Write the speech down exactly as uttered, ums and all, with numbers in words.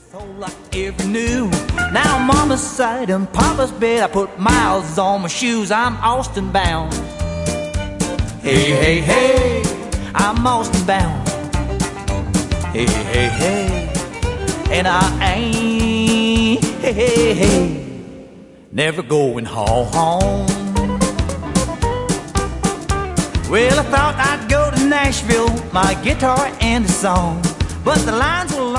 So like every new, now mama's side and papa's bed. I put miles on my shoes, I'm Austin bound. Hey, hey, hey, I'm Austin bound. Hey, hey, hey, and I ain't, hey, hey, hey, never going home. Well, I thought I'd go to Nashville, my guitar and a song, but the lines were long